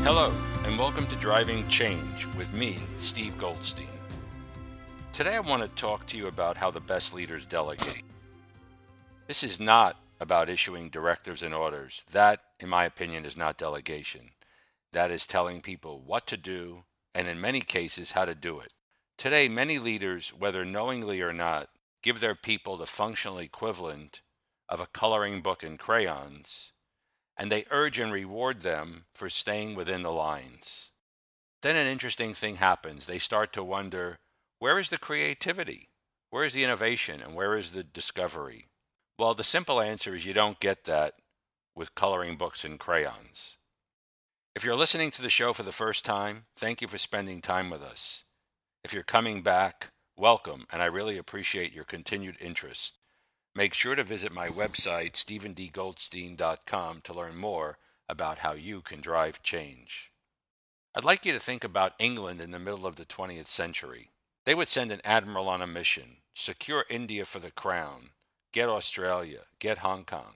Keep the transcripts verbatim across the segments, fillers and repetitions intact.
Hello, and welcome to Driving Change with me, Steve Goldstein. Today I want to talk to you about how the best leaders delegate. This is not about issuing directives and orders. That, in my opinion, is not delegation. That is telling people what to do, and in many cases, how to do it. Today, many leaders, whether knowingly or not, give their people the functional equivalent of a coloring book and crayons, and they urge and reward them for staying within the lines. Then an interesting thing happens. They start to wonder, where is the creativity? Where is the innovation? And where is the discovery? Well, the simple answer is you don't get that with coloring books and crayons. If you're listening to the show for the first time, thank you for spending time with us. If you're coming back, welcome, and I really appreciate your continued interest. Make sure to visit my website, stephen d goldstein dot com, to learn more about how you can drive change. I'd like you to think about England in the middle of the twentieth century. They would send an admiral on a mission, secure India for the crown, get Australia, get Hong Kong.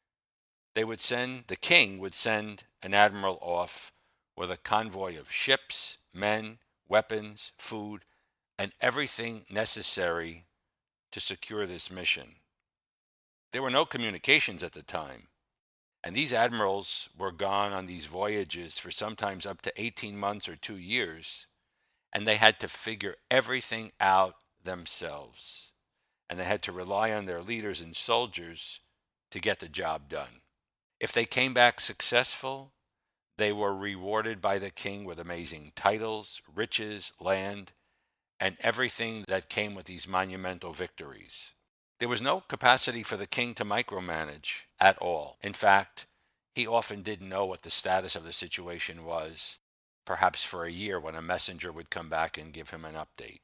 They would send, the king would send an admiral off with a convoy of ships, men, weapons, food, and everything necessary to secure this mission. There were no communications at the time, and these admirals were gone on these voyages for sometimes up to eighteen months or two years, and they had to figure everything out themselves, and they had to rely on their leaders and soldiers to get the job done. If they came back successful, they were rewarded by the king with amazing titles, riches, land, and everything that came with these monumental victories. There was no capacity for the king to micromanage at all. In fact, he often didn't know what the status of the situation was, perhaps for a year when a messenger would come back and give him an update.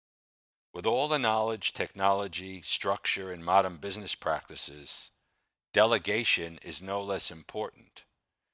With all the knowledge, technology, structure, and modern business practices, delegation is no less important.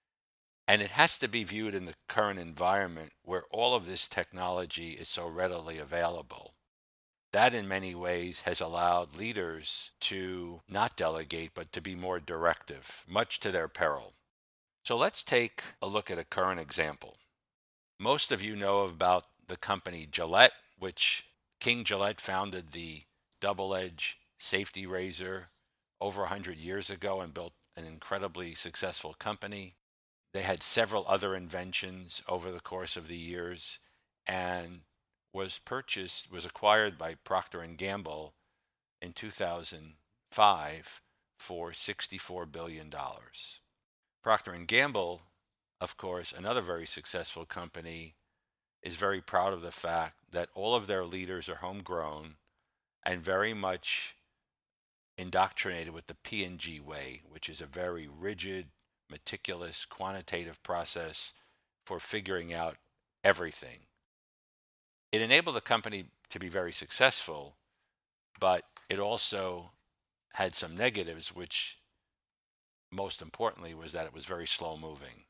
And it has to be viewed in the current environment where all of this technology is so readily available. That in many ways has allowed leaders to not delegate, but to be more directive, much to their peril. So let's take a look at a current example. Most of you know about the company Gillette, which King Gillette founded the double-edged safety razor over one hundred years ago and built an incredibly successful company. They had several other inventions over the course of the years, and was purchased, was acquired by Procter and Gamble in two thousand five for sixty-four billion dollars. Procter and Gamble, of course, another very successful company, is very proud of the fact that all of their leaders are homegrown and very much indoctrinated with the P and G way, which is a very rigid, meticulous, quantitative process for figuring out everything. It enabled the company to be very successful, but it also had some negatives, which most importantly was that it was very slow moving.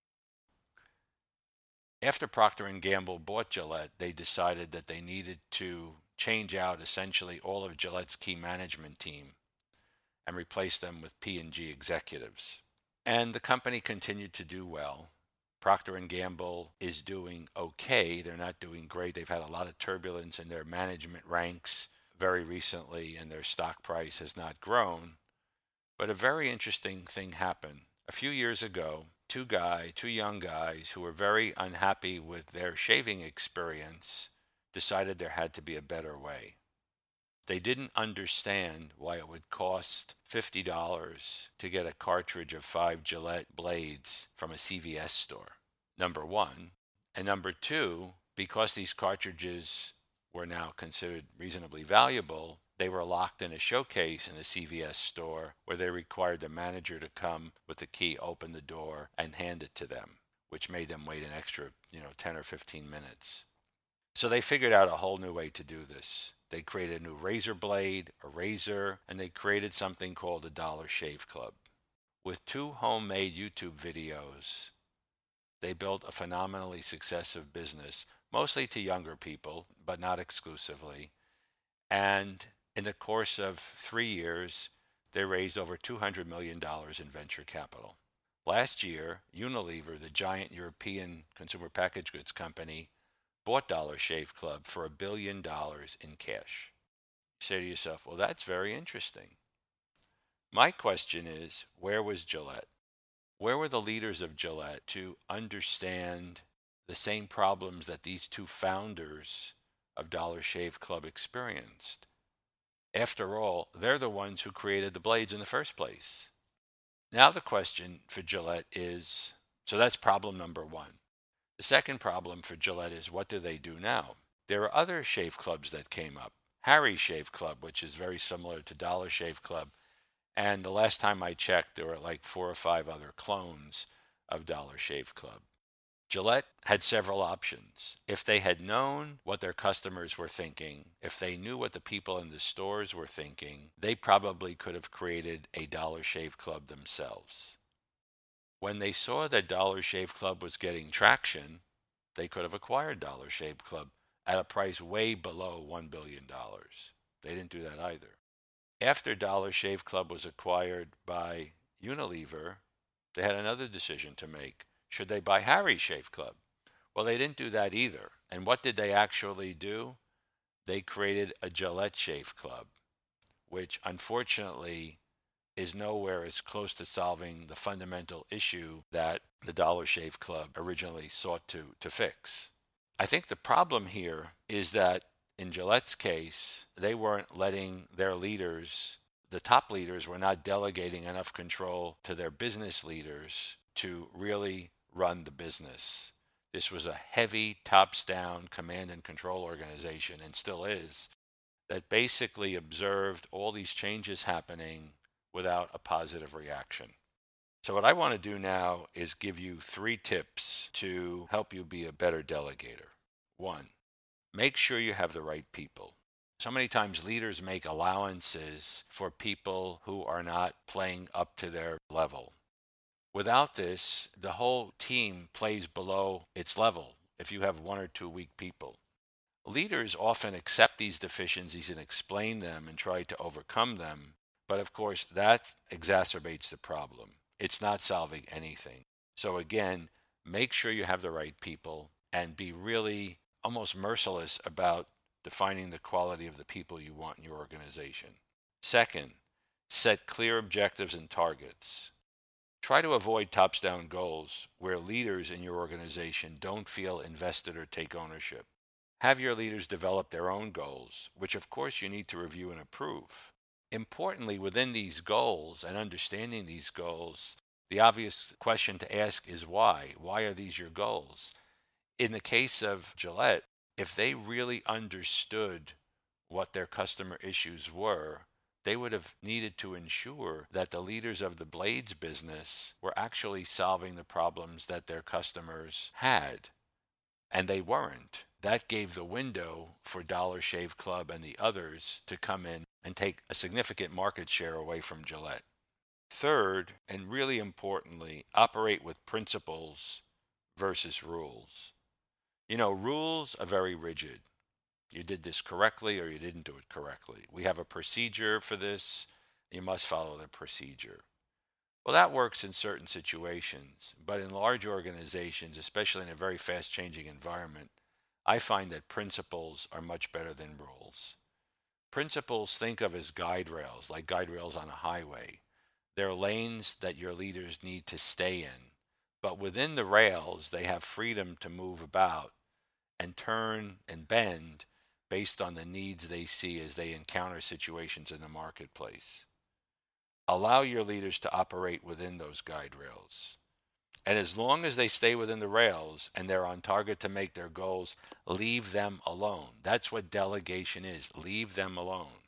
After Procter and Gamble bought Gillette, they decided that they needed to change out essentially all of Gillette's key management team and replace them with P and G executives. And the company continued to do well. Procter and Gamble is doing okay. They're not doing great. They've had a lot of turbulence in their management ranks very recently, and their stock price has not grown. But a very interesting thing happened. A few years ago, two guys, two young guys who were very unhappy with their shaving experience decided there had to be a better way. They didn't understand why it would cost fifty dollars to get a cartridge of five Gillette blades from a C V S store, number one. And number two, because these cartridges were now considered reasonably valuable, they were locked in a showcase in the C V S store where they required the manager to come with the key, open the door, and hand it to them, which made them wait an extra, you know, ten or fifteen minutes. So they figured out a whole new way to do this. They created a new razor blade, a razor, and they created something called the Dollar Shave Club. With two homemade YouTube videos, they built a phenomenally successful business, mostly to younger people, but not exclusively. And in the course of three years, they raised over two hundred million dollars in venture capital. Last year, Unilever, the giant European consumer packaged goods company, bought Dollar Shave Club for a billion dollars in cash. You say to yourself, well, that's very interesting. My question is, where was Gillette? Where were the leaders of Gillette to understand the same problems that these two founders of Dollar Shave Club experienced? After all, they're the ones who created the blades in the first place. Now the question for Gillette is, so that's problem number one. The second problem for Gillette is, what do they do now? There are other shave clubs that came up. Harry's Shave Club, which is very similar to Dollar Shave Club. And the last time I checked, there were like four or five other clones of Dollar Shave Club. Gillette had several options. If they had known what their customers were thinking, if they knew what the people in the stores were thinking, they probably could have created a Dollar Shave Club themselves. When they saw that Dollar Shave Club was getting traction, they could have acquired Dollar Shave Club at a price way below one billion dollars. They didn't do that either. After Dollar Shave Club was acquired by Unilever, they had another decision to make. Should they buy Harry's Shave Club? Well, they didn't do that either. And what did they actually do? They created a Gillette Shave Club, which unfortunately is nowhere as close to solving the fundamental issue that the Dollar Shave Club originally sought to, to fix. I think the problem here is that in Gillette's case, they weren't letting their leaders, the top leaders were not delegating enough control to their business leaders to really run the business. This was a heavy tops-down command and control organization, and still is, that basically observed all these changes happening without a positive reaction. So what I want to do now is give you three tips to help you be a better delegator. One, make sure you have the right people. So many times leaders make allowances for people who are not playing up to their level. Without this, the whole team plays below its level if you have one or two weak people. Leaders often accept these deficiencies and explain them and try to overcome them, but of course that exacerbates the problem. It's not solving anything. So again, make sure you have the right people and be really almost merciless about defining the quality of the people you want in your organization. Second, set clear objectives and targets. Try to avoid tops-down goals where leaders in your organization don't feel invested or take ownership. Have your leaders develop their own goals, which of course you need to review and approve. Importantly, within these goals and understanding these goals, the obvious question to ask is why? Why are these your goals? In the case of Gillette, if they really understood what their customer issues were, they would have needed to ensure that the leaders of the blades business were actually solving the problems that their customers had, and they weren't. That gave the window for Dollar Shave Club and the others to come in and take a significant market share away from Gillette. Third, and really importantly, operate with principles versus rules. You know, rules are very rigid. You did this correctly or you didn't do it correctly. We have a procedure for this. You must follow the procedure. Well, that works in certain situations, but in large organizations, especially in a very fast-changing environment, I find that principles are much better than rules. Principles think of as guide rails, like guide rails on a highway. They're lanes that your leaders need to stay in, but within the rails, they have freedom to move about and turn and bend based on the needs they see as they encounter situations in the marketplace. Allow your leaders to operate within those guide rails. And as long as they stay within the rails and they're on target to make their goals, leave them alone. That's what delegation is. Leave them alone.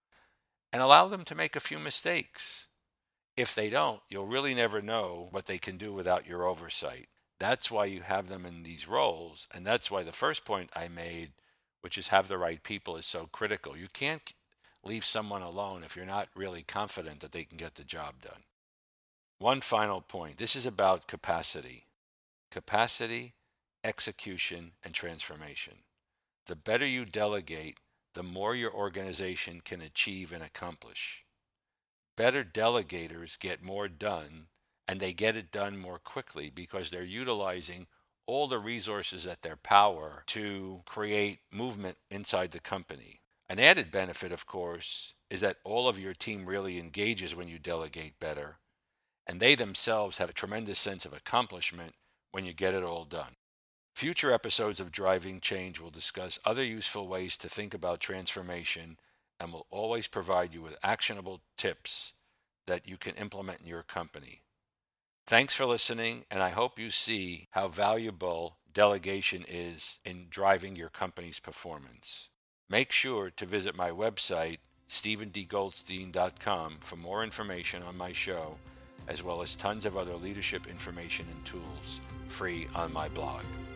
And allow them to make a few mistakes. If they don't, you'll really never know what they can do without your oversight. That's why you have them in these roles. And that's why the first point I made, which is have the right people, is so critical. You can't leave someone alone if you're not really confident that they can get the job done. One final point. This is about capacity. Capacity, execution, and transformation. The better you delegate, the more your organization can achieve and accomplish. Better delegators get more done, and they get it done more quickly because they're utilizing all the resources at their power to create movement inside the company. An added benefit, of course, is that all of your team really engages when you delegate better, and they themselves have a tremendous sense of accomplishment when you get it all done. Future episodes of Driving Change will discuss other useful ways to think about transformation and will always provide you with actionable tips that you can implement in your company. Thanks for listening, and I hope you see how valuable delegation is in driving your company's performance. Make sure to visit my website, stephen d goldstein dot com, for more information on my show, as well as tons of other leadership information and tools free on my blog.